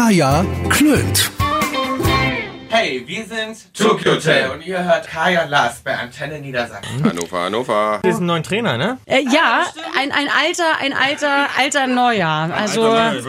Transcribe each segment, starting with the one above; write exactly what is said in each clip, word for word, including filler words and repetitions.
Kaya klönt. Hey, wir sind Tokyo Hotel und ihr hört Kaya Last bei Antenne Niedersachsen. Hannover, Hannover. Das ist ein neuer Trainer, ne? Äh, ja, ein, ein alter, ein alter, alter Neuer. Also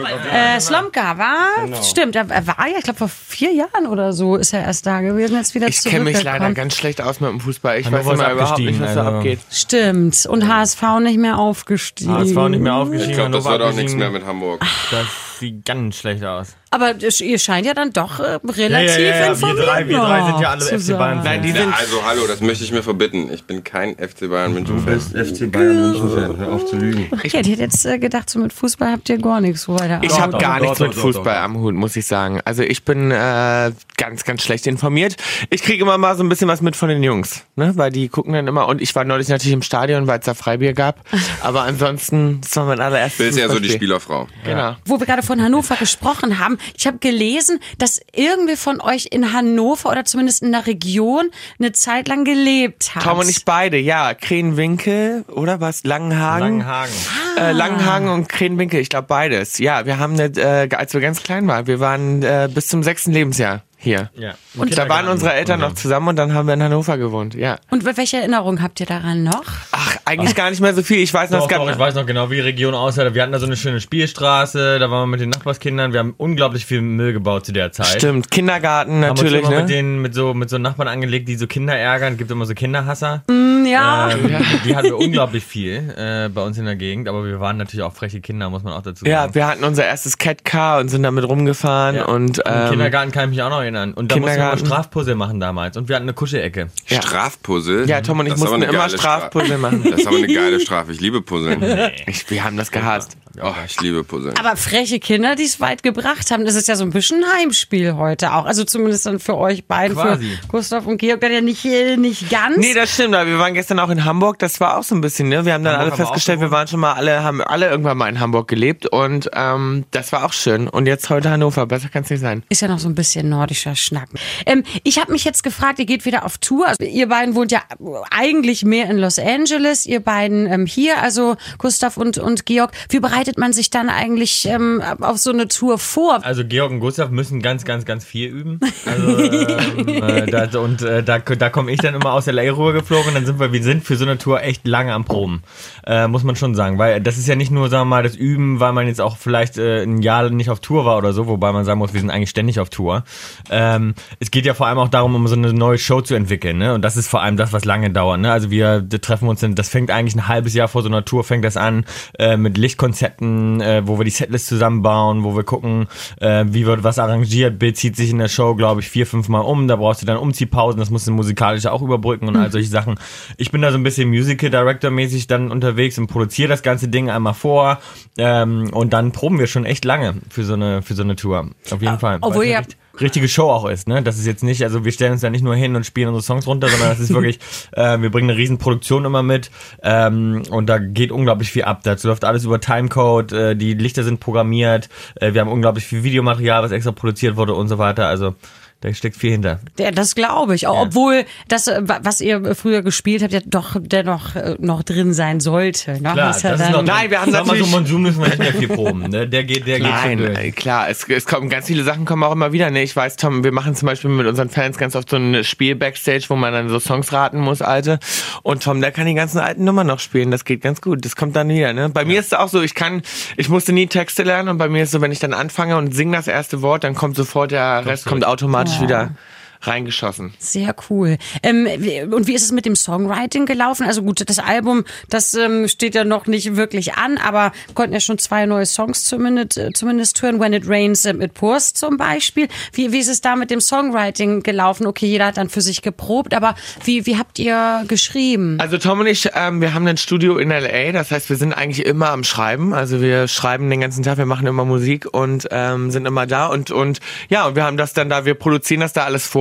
äh, Slomka war, genau. Stimmt, er war ja, ich glaube vor vier Jahren oder so ist er erst da gewesen, jetzt wieder ich kenne mich leider ganz schlecht aus mit dem Fußball. Ich Hannover weiß immer überhaupt nicht, was da also. abgeht. Stimmt, und H S V nicht mehr aufgestiegen. H S V nicht mehr aufgestiegen. Ich glaube, das wird auch nichts mehr mit Hamburg. Das sieht ganz schlecht aus. Aber ihr scheint ja dann doch äh, relativ ja, ja, ja, informiert. Wir drei, wir drei sind ja alle F C Bayern. Nein, die ja, sind also hallo, das möchte ich mir verbitten. Ich bin kein F C Bayern München-Fan. F C Bayern München-Fan, hör auf zu lügen. Ich hätte jetzt äh, gedacht, so mit Fußball habt ihr gar nichts so weiter. Ich habe gar doch, nichts doch, mit doch, Fußball doch. am Hut, muss ich sagen. Also ich bin äh, ganz, ganz schlecht informiert. Ich kriege immer mal so ein bisschen was mit von den Jungs, ne? Weil die gucken dann immer. Und ich war neulich natürlich im Stadion, weil es da Freibier gab. Aber ansonsten, das war mein allererstes Du bist ja so die Spielerfrau. Genau. Wo wir gerade von Hannover gesprochen haben, ich habe gelesen, dass irgendwie von euch in Hannover oder zumindest in der Region eine Zeit lang gelebt hat. Tom und ich beide, ja. Krähenwinkel, oder was? Langenhagen? Langenhagen. Äh, Langenhagen und Krähenwinkel, ich glaube beides. Ja, wir haben, eine, äh, als wir ganz klein waren, wir waren äh, bis zum sechsten Lebensjahr hier. Ja. Und da waren unsere Eltern noch zusammen und dann haben wir in Hannover gewohnt, ja. Und welche Erinnerung habt ihr daran noch? Ach, eigentlich gar nicht mehr so viel. Ich weiß noch, Doch, es gab doch, ich weiß noch genau, wie die Region aussah. Wir hatten da so eine schöne Spielstraße, da waren wir mit den Nachbarskindern. Wir haben unglaublich viel Müll gebaut zu der Zeit. Stimmt, Kindergarten Haben natürlich, uns immer ne? mit, den, mit, so, mit so Nachbarn angelegt, die so Kinder ärgern. Es gibt immer so Kinderhasser. Mm, ja. Ähm, die hatten wir unglaublich viel äh, bei uns in der Gegend, aber wir waren natürlich auch freche Kinder, muss man auch dazu sagen. Ja, wir hatten unser erstes Cat-Car und sind damit rumgefahren Ja. und ähm, Im Kindergarten kann ich mich auch noch erinnern. Und da mussten wir immer Strafpuzzle machen damals. Und wir hatten eine Kuschelecke. Ja. Strafpuzzle? Ja, Tom und ich Das ist aber mussten eine immer geile Strafpuzzle machen. Das ist aber eine geile Strafe. Ich liebe Puzzeln. Ich, wir haben das gehasst. Oh, ich liebe Puzzeln. Aber freche Kinder, die es weit gebracht haben, das ist ja so ein bisschen ein Heimspiel heute auch. Also zumindest dann für euch beiden, Quasi. für Gustav und Georg, dann ja nicht, äh, nicht ganz. Nee, das stimmt, aber wir waren gestern auch in Hamburg, das war auch so ein bisschen, ne? Wir haben dann Hamburg alle festgestellt, wir waren schon mal alle, haben alle irgendwann mal in Hamburg gelebt und ähm, das war auch schön. Und jetzt heute Hannover, besser kann es nicht sein. Ist ja noch so ein bisschen nordischer Schnack. Ähm, ich habe mich jetzt gefragt, ihr geht wieder auf Tour. Also, ihr beiden wohnt ja eigentlich mehr in Los Angeles, ihr beiden ähm, hier, also Gustav und, und Georg. Wie bereitet man sich dann eigentlich ähm, auf so eine Tour vor? Also Georg und Gustav müssen ganz, ganz, ganz viel üben. Also, ähm, äh, da, und äh, da, da komme ich dann immer aus der L A rüber geflogen und dann sind wir, wir sind für so eine Tour echt lange am Proben. Äh, muss man schon sagen. Weil das ist ja nicht nur, sagen wir mal, das Üben, weil man jetzt auch vielleicht äh, ein Jahr nicht auf Tour war oder so, wobei man sagen muss, wir sind eigentlich ständig auf Tour. Ähm, es geht ja vor allem auch darum, um so eine neue Show zu entwickeln, ne? Und das ist vor allem das, was lange dauert, ne? Also wir treffen uns, in, das fängt eigentlich ein halbes Jahr vor so einer Tour, fängt das an, äh, mit Lichtkonzepten, äh, wo wir die Setlist zusammenbauen, wo wir gucken, äh, wie wird was arrangiert, Bild zieht sich in der Show, glaube ich, vier, fünf Mal um, da brauchst du dann Umziehpausen, das musst du musikalisch auch überbrücken und all solche Sachen. Ich bin da so ein bisschen Musical Director mäßig dann unterwegs und produziere das ganze Ding einmal vor, ähm, und dann proben wir schon echt lange für so eine, für so eine Tour. Auf jeden Fall. Obwohl Weil es ihr eine richt- richtige Show auch ist, ne? Das ist jetzt nicht, also wir stellen uns da nicht nur hin und spielen unsere Songs runter, sondern das ist wirklich, äh, wir bringen eine riesen Produktion immer mit, ähm, und da geht unglaublich viel ab. Dazu läuft alles über Timecode, äh, die Lichter sind programmiert, äh, wir haben unglaublich viel Videomaterial, was extra produziert wurde und so weiter, also da steckt viel hinter. Ja, das glaube ich. Auch, Ja. Obwohl das, äh, was ihr früher gespielt habt, ja doch dennoch äh, noch drin sein sollte. Ne? Klar, Ist ja das ist dann- noch, Nein, wir haben sag mal, so natürlich- Monsun müssen wir nicht mehr viel proben, ne? Der geht, der geht schon Nein, durch. äh, klar, es, es kommen ganz viele Sachen kommen auch immer wieder. Ne? Ich weiß, Tom, wir machen zum Beispiel mit unseren Fans ganz oft so ein Spiel Backstage, wo man dann so Songs raten muss, alte. Und Tom, der kann die ganzen alten Nummern noch spielen. Das geht ganz gut. Das kommt dann wieder. Ne? Bei ja. mir ist es auch so, ich kann, ich musste nie Texte lernen und bei mir ist es so, wenn ich dann anfange und singe das erste Wort, dann kommt sofort der Rest kommt automatisch Ja. wieder reingeschossen. Sehr cool. Ähm, wie- und wie ist es mit dem Songwriting gelaufen? Also gut, das Album, das ähm, steht ja noch nicht wirklich an, aber wir konnten ja schon zwei neue Songs zumindest, äh, zumindest hören. When It Rains, ähm, It Pours zum Beispiel. Wie, wie ist es da mit dem Songwriting gelaufen? Okay, jeder hat dann für sich geprobt, aber wie, wie habt ihr geschrieben? Also Tom und ich, ähm, wir haben ein Studio in L A, das heißt, wir sind eigentlich immer am Schreiben. Also wir schreiben den ganzen Tag, wir machen immer Musik und ähm, sind immer da und und ja, und wir haben das dann da, wir produzieren das da alles vor.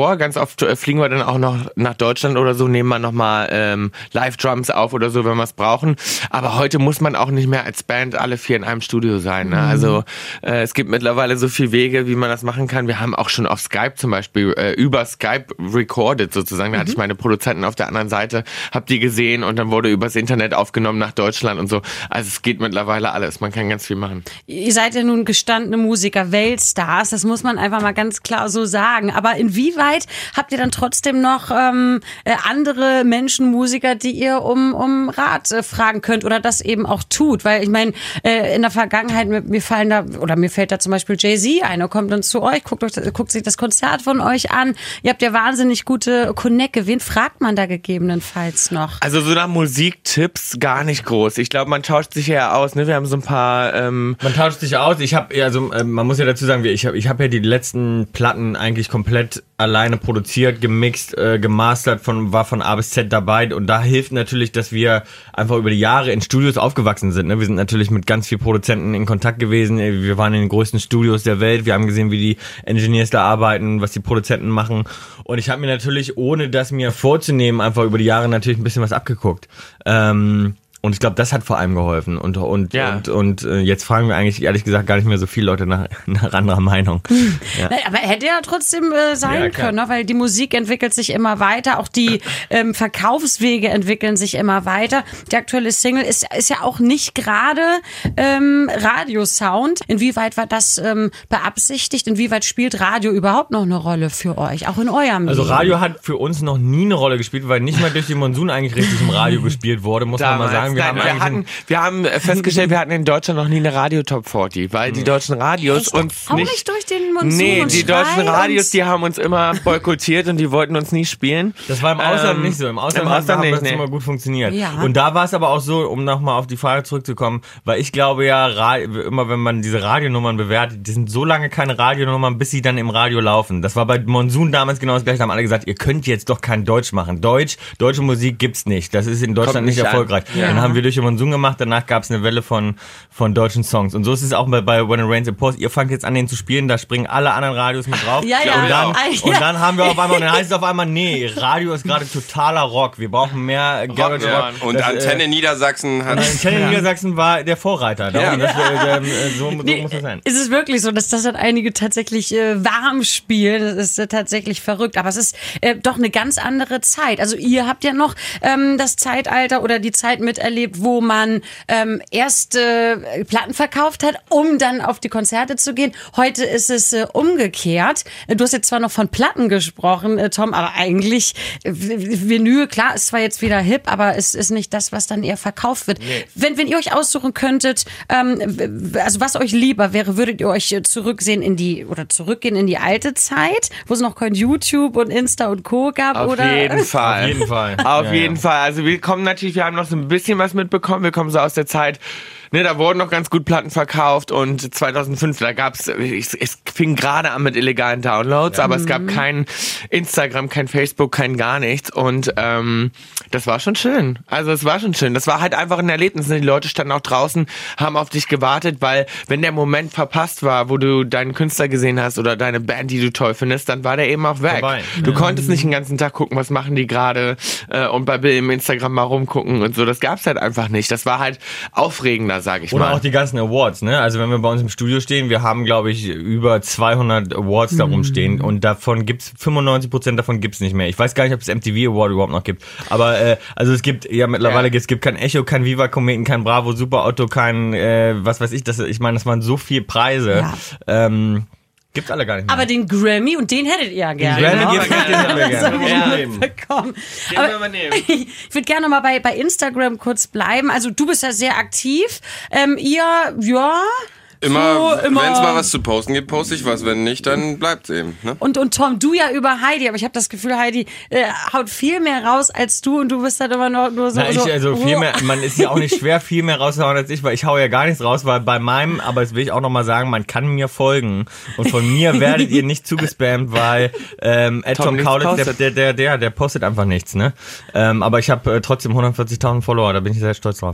vor. Ganz oft äh, fliegen wir dann auch noch nach Deutschland oder so, nehmen wir nochmal ähm, Live-Drums auf oder so, wenn wir es brauchen. Aber heute muss man auch nicht mehr als Band alle vier in einem Studio sein. Ne? Mhm. Also äh, es gibt mittlerweile so viele Wege, wie man das machen kann. Wir haben auch schon auf Skype zum Beispiel äh, über Skype recorded sozusagen. Da mhm. hatte ich meine Produzenten auf der anderen Seite, hab die gesehen und dann wurde übers Internet aufgenommen nach Deutschland und so. Also es geht mittlerweile alles. Man kann ganz viel machen. Ihr seid ja nun gestandene Musiker, Weltstars. Das muss man einfach mal ganz klar so sagen. Aber inwieweit habt ihr dann trotzdem noch ähm, andere Menschen, Musiker, die ihr um, um Rat äh, fragen könnt oder das eben auch tut? Weil ich meine, äh, in der Vergangenheit, mir, mir fallen da, oder mir fällt da zum Beispiel Jay-Z ein, er kommt dann zu euch, guckt, euch, guckt sich das Konzert von euch an. Ihr habt ja wahnsinnig gute Connecte. Wen fragt man da gegebenenfalls noch? Also so nach Musiktipps gar nicht groß. Ich glaube, man tauscht sich ja aus. Ne? Wir haben so ein paar... Ähm man tauscht sich aus. Ich habe, also äh, man muss ja dazu sagen, ich habe ich hab ja die letzten Platten eigentlich komplett alleine produziert, gemixt, äh, gemastert, von, war von A bis Z dabei. Und da hilft natürlich, dass wir einfach über die Jahre in Studios aufgewachsen sind. Ne? Wir sind natürlich mit ganz vielen Produzenten in Kontakt gewesen. Wir waren in den größten Studios der Welt. Wir haben gesehen, wie die Engineers da arbeiten, was die Produzenten machen. Und ich habe mir natürlich, ohne das mir vorzunehmen, einfach über die Jahre natürlich ein bisschen was abgeguckt. Ähm, Und ich glaube, das hat vor allem geholfen. Und und ja. und, und äh, jetzt fragen wir eigentlich ehrlich gesagt gar nicht mehr so viele Leute nach, nach anderer Meinung. Hm. Ja. Aber hätte ja trotzdem äh, sein ja, können, ne? Weil die Musik entwickelt sich immer weiter, auch die ähm, Verkaufswege entwickeln sich immer weiter. Die aktuelle Single ist, ist ja auch nicht gerade ähm, Radiosound. Inwieweit war das ähm, beabsichtigt? Inwieweit spielt Radio überhaupt noch eine Rolle für euch, auch in eurem Also Leben? Radio hat für uns noch nie eine Rolle gespielt, weil nicht mal durch den Monsun eigentlich richtig im Radio gespielt wurde, muss Damals. man mal sagen. Wir, Nein, haben wir, hatten, wir haben festgestellt, wir hatten in Deutschland noch nie eine Radio-Top vierzig, weil die deutschen Radios Echt? uns Auch nicht... nicht durch den Monsun Nee, und die deutschen Schrei Radios, und- die haben uns immer boykottiert und die wollten uns nie spielen. Das war im Ausland Ähm, nicht so. Im Ausland, im Ausland hat nicht, das nee. immer gut funktioniert. Ja. Und da war es aber auch so, um nochmal auf die Frage zurückzukommen, weil ich glaube ja, Ra- immer wenn man diese Radionummern bewertet, die sind so lange keine Radionummern, bis sie dann im Radio laufen. Das war bei Monsun damals genau das gleiche. Da haben alle gesagt, ihr könnt jetzt doch kein Deutsch machen. Deutsch, deutsche Musik gibt's nicht. Das ist in Deutschland Kommt nicht, nicht an. erfolgreich. Ja. Dann haben wir durch den Monsun gemacht, danach gab es eine Welle von, von deutschen Songs. Und so ist es auch bei, bei When It Rains It Pours. Ihr fangt jetzt an, den zu spielen, da springen alle anderen Radios mit drauf. Ja, ja. Und dann, Ah, ja. und dann haben wir auf einmal, und dann heißt es auf einmal, nee, Radio ist gerade totaler Rock. Wir brauchen mehr Garage Rock. Ja. Und Das, Antenne äh, Niedersachsen hat... Antenne Niedersachsen war der Vorreiter. Ja. Das, äh, äh, so, so Nee, muss das sein. ist es wirklich so, dass das dann einige tatsächlich äh, warm spielen. Das ist äh, tatsächlich verrückt. Aber es ist äh, doch eine ganz andere Zeit. Also ihr habt ja noch ähm, das Zeitalter oder die Zeit miterlebt, wo man ähm, erst äh, Platten verkauft hat, um dann auf die Konzerte zu gehen. Heute ist es äh, umgekehrt. Du hast jetzt zwar noch von Platten gesprochen, äh, Tom, aber eigentlich äh, Vinyl, klar, ist zwar jetzt wieder hip, aber es ist nicht das, was dann eher verkauft wird. Nee. Wenn, wenn ihr euch aussuchen könntet, ähm, w- also was euch lieber wäre, würdet ihr euch äh, zurücksehen in die, oder zurückgehen in die alte Zeit, wo es noch kein YouTube und Insta und Co. gab, Auf oder? jeden Fall. Auf jeden Fall. Auf Ja, jeden ja. Fall. Also wir kommen natürlich, wir haben noch so ein bisschen was mitbekommen. Wir kommen so aus der Zeit, ne, da wurden noch ganz gut Platten verkauft und zweitausendfünf, da gab's, es, es fing gerade an mit illegalen Downloads, aber es gab kein Instagram, kein Facebook, kein gar nichts und ähm, das war schon schön. Also es war schon schön. Das war halt einfach ein Erlebnis. Die Leute standen auch draußen, haben auf dich gewartet, weil wenn der Moment verpasst war, wo du deinen Künstler gesehen hast oder deine Band, die du toll findest, dann war der eben auch weg. Vorbei. Du konntest nicht den ganzen Tag gucken, was machen die gerade äh, und bei Bill im Instagram mal rumgucken und so. Das gab's halt einfach nicht. Das war halt aufregender, sag ich Oder mal. auch die ganzen Awards, ne? Also wenn wir bei uns im Studio stehen, wir haben, glaube ich, über zweihundert Awards da rumstehen und davon gibt's, fünfundneunzig Prozent davon gibt's nicht mehr. Ich weiß gar nicht, ob es M T V Award überhaupt noch gibt. Aber, äh, also es gibt, ja mittlerweile, Ja. es gibt kein Echo, kein Viva Kometen, kein Bravo, Super Otto, kein, äh, was weiß ich, das, ich meine, das waren so viele Preise. Ja. Ähm, gibt's alle gar nicht mehr. Aber den Grammy, und den hättet ihr ja gerne. Grammy, ne? den hätten wir Das gerne. hab ich Ja. mitbekommen. Den Aber wollen wir nehmen. ich würde gerne noch mal bei, bei Instagram kurz bleiben. Also du bist ja sehr aktiv. Ähm, ihr, ja... Immer, so, immer wenn es mal was zu posten gibt, poste ich was. Wenn nicht, dann bleibt's eben. Ne? Und, und Tom, du ja über Heidi, aber ich habe das Gefühl, Heidi äh, haut viel mehr raus als du und du bist dann immer noch nur so... Na, ich, so also viel mehr, man ist ja auch nicht schwer, viel mehr rauszuhauen als ich, weil ich hau ja gar nichts raus, weil bei meinem, aber das will ich auch nochmal sagen, man kann mir folgen und von mir werdet ihr nicht zugespammt, weil ähm, Ed Tom Tom nichts Kaulitz, der, postet. der, der, der, der postet einfach nichts, ne? Ähm, aber ich habe äh, trotzdem hundertvierzigtausend Follower, da bin ich sehr stolz drauf.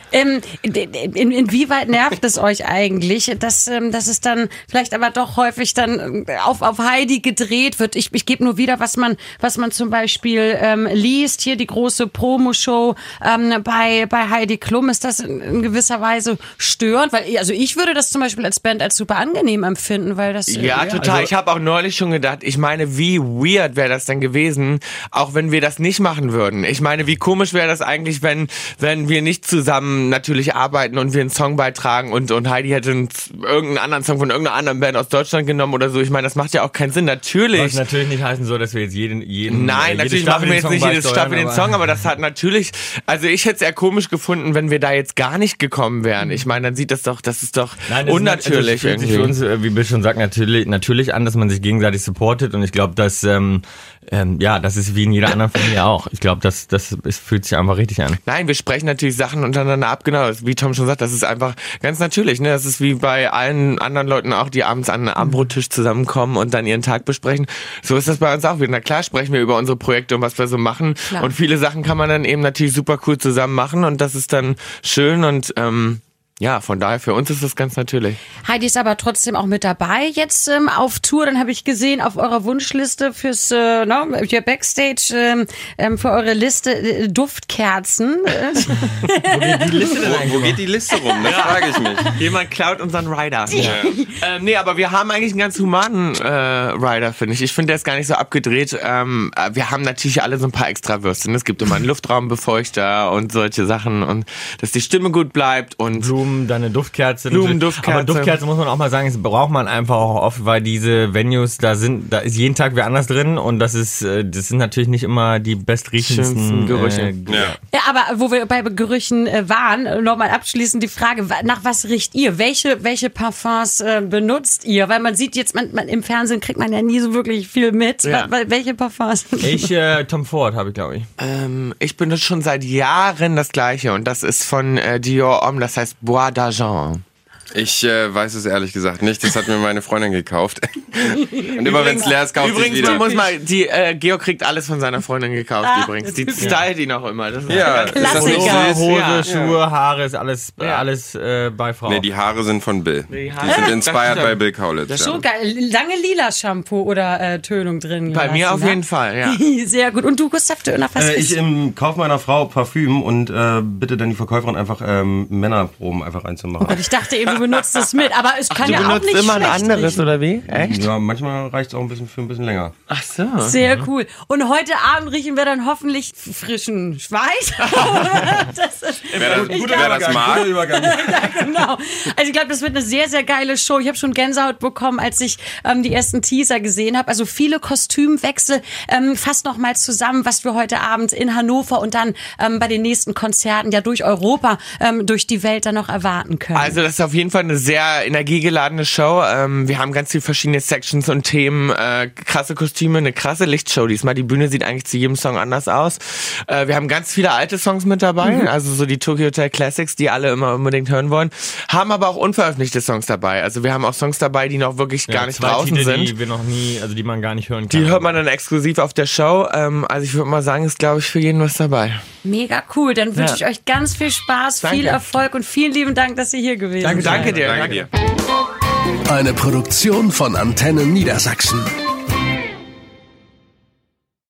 Ähm, in, inwieweit nervt es euch eigentlich, dass, ähm, dass es dann vielleicht aber doch häufig dann auf, auf Heidi gedreht wird? Ich, ich gebe nur wieder, was man, was man zum Beispiel ähm, liest. Hier die große Promoshow ähm, bei, bei Heidi Klum. Ist das in, in gewisser Weise störend? Weil, also ich würde das zum Beispiel als Band als super angenehm empfinden, weil das... Ja, äh, total. Also, ich habe auch neulich schon gedacht, ich meine, wie weird wäre das denn gewesen, auch wenn wir das nicht machen würden. Ich meine, wie komisch wäre das eigentlich, wenn, wenn wir nicht zusammen natürlich arbeiten und wir einen Song beitragen und, und Heidi hätte einen, irgendeinen anderen Song von irgendeiner anderen Band aus Deutschland genommen oder so. Ich meine, das macht ja auch keinen Sinn. Natürlich. Was natürlich nicht heißen soll, dass wir jetzt jeden, jeden Nein, äh, natürlich machen wir jetzt nicht jede Staffel den Song, aber das hat natürlich, also ich hätte es eher komisch gefunden, wenn wir da jetzt gar nicht gekommen wären. Ich meine, dann sieht das doch, das ist doch Nein, das unnatürlich. Ist, also es fühlt sich für uns, wie Bill schon sagt, natürlich, natürlich an, dass man sich gegenseitig supportet und ich glaube, dass, ähm, ähm, ja, das ist wie in jeder anderen Familie auch. Ich glaube, das, das ist, fühlt sich einfach richtig an. Nein, wir sprechen natürlich Sachen untereinander ab, genau, wie Tom schon sagt, das ist einfach ganz natürlich, ne? Das ist wie bei allen anderen Leuten auch, die abends an einem Abendbrottisch zusammenkommen und dann ihren Tag besprechen. So ist das bei uns auch wieder. Na klar sprechen wir über unsere Projekte und was wir so machen. Klar. Und viele Sachen kann man dann eben natürlich super cool zusammen machen und das ist dann schön und ähm, ja, von daher für uns ist das ganz natürlich. Heidi ist aber trotzdem auch mit dabei jetzt ähm, auf Tour. Dann habe ich gesehen auf eurer Wunschliste fürs äh, no, hier Backstage ähm, für eure Liste äh, Duftkerzen. wo, geht die Liste denn wo, wo geht die Liste rum? Das frage ich mich. Jemand klaut unseren Rider. Ja. ähm, nee, aber wir haben eigentlich einen ganz humanen äh, Rider, finde ich. Ich finde, der ist gar nicht so abgedreht. Ähm, wir haben natürlich alle so ein paar Extrawürste. Es gibt immer einen Luftraumbefeuchter und solche Sachen und dass die Stimme gut bleibt und Blumen, dann eine Duftkerze. Blumen, Duftkerze. Aber Duftkerze muss man auch mal sagen, das braucht man einfach auch oft, weil diese Venues, da sind, da ist jeden Tag wer anders drin und das ist, das sind natürlich nicht immer die bestriechendsten Gerüche. Äh, ja. ja, aber wo wir bei Gerüchen äh, waren, nochmal abschließend die Frage, nach was riecht ihr? Welche, welche Parfums äh, benutzt ihr? Weil man sieht jetzt, man, man, im Fernsehen kriegt man ja nie so wirklich viel mit. Ja. Welche Parfums? Ich, äh, Tom Ford habe ich, glaube ich. Ähm, ich benutze schon seit Jahren das Gleiche und das ist von äh, Dior Homme, das heißt Bois d'Argent. Ich äh, weiß es ehrlich gesagt nicht. Das hat mir meine Freundin gekauft. Und immer wenn es leer ist, kauft sie Übrigens, wieder. man muss mal, die, äh, Georg kriegt alles von seiner Freundin gekauft ah, übrigens. Die stylt ihn auch immer. Das ist ja, ist das nicht süß? Hose, ja. Schuhe, Haare, ist alles, ja. alles äh, bei Frau. Nee, die Haare sind von Bill. Die, Haare? die sind inspired bei Bill Kaulitz. Das ist schon geil. Lange lila Shampoo oder äh, Tönung drin. Bei mir auf jeden Fall, ja. Sehr gut. Und du, Gustav Döner, was äh, ist? Ich ähm, kaufe meiner Frau Parfüm und äh, bitte dann die Verkäuferin einfach ähm, Männerproben einfach reinzumachen. Oh Gott, ich dachte eben, du benutzt das mit, aber es kann Ach, ja auch nicht immer schlecht ein anderes, riechen. oder wie? Echt? Ja, manchmal reicht es auch ein bisschen für ein bisschen länger. Ach so. Sehr cool. Und heute Abend riechen wir dann hoffentlich frischen Schweiß. das ist, wer das, ich wer das mag. Übergang. ja, genau. Also ich glaube, das wird eine sehr, sehr geile Show. Ich habe schon Gänsehaut bekommen, als ich ähm, die ersten Teaser gesehen habe. Also viele Kostümwechsel. Ähm, fasst noch mal zusammen, was wir heute Abend in Hannover und dann ähm, bei den nächsten Konzerten ja durch Europa, ähm, durch die Welt dann noch erwarten können. Also das ist auf jeden Fall eine sehr energiegeladene Show. Ähm, wir haben ganz viele verschiedene Sections und Themen, äh, krasse Kostüme, eine krasse Lichtshow diesmal. Die Bühne sieht eigentlich zu jedem Song anders aus. Äh, wir haben ganz viele alte Songs mit dabei, mhm. also so die Tokyo Hotel Classics, die alle immer unbedingt hören wollen. Haben aber auch unveröffentlichte Songs dabei. Also wir haben auch Songs dabei, die noch wirklich ja, gar nicht zwei draußen Titel, sind. Die wir noch nie, also die man gar nicht hören kann. Die hört man dann exklusiv auf der Show. Ähm, also ich würde mal sagen, ist glaube ich für jeden was dabei. Mega cool. Dann wünsche ja. ich euch ganz viel Spaß, Danke. viel Erfolg und vielen lieben Dank, dass ihr hier gewesen Danke, seid. danke dir. Danke dir. Eine Produktion von Antenne Niedersachsen.